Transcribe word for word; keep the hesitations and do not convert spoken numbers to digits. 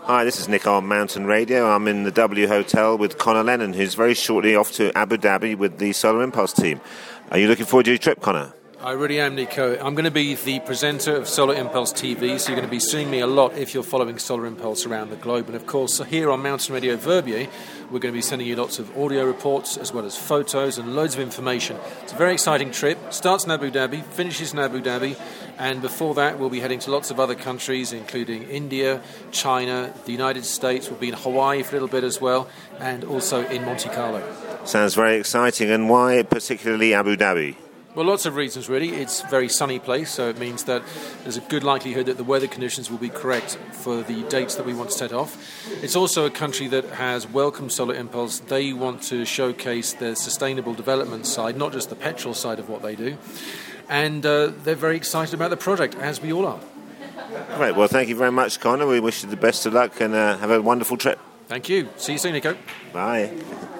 Hi, this is Nick on Mountain Radio. I'm in the W Hotel with Connor Lennon, who's very shortly off to Abu Dhabi with the Solar Impulse team. Are you looking forward to your trip, Connor? I really am, Nico. I'm going to be the presenter of Solar Impulse T V, so you're going to be seeing me a lot if you're following Solar Impulse around the globe. And of course, here on Mountain Radio Verbier, we're going to be sending you lots of audio reports as well as photos and loads of information. It's a very exciting trip. Starts in Abu Dhabi, finishes in Abu Dhabi, and before that we'll be heading to lots of other countries, including India, China, the United States. We'll be in Hawaii for a little bit as well, and also in Monte Carlo. Sounds very exciting. And why particularly Abu Dhabi? Well, lots of reasons, really. It's a very sunny place, so it means that there's a good likelihood that the weather conditions will be correct for the dates that we want to set off. It's also a country that has welcomed Solar Impulse. They want to showcase their sustainable development side, not just the petrol side of what they do. And uh, they're very excited about the project, as we all are. Great. Well, thank you very much, Connor. We wish you the best of luck and uh, have a wonderful trip. Thank you. See you soon, Nico. Bye.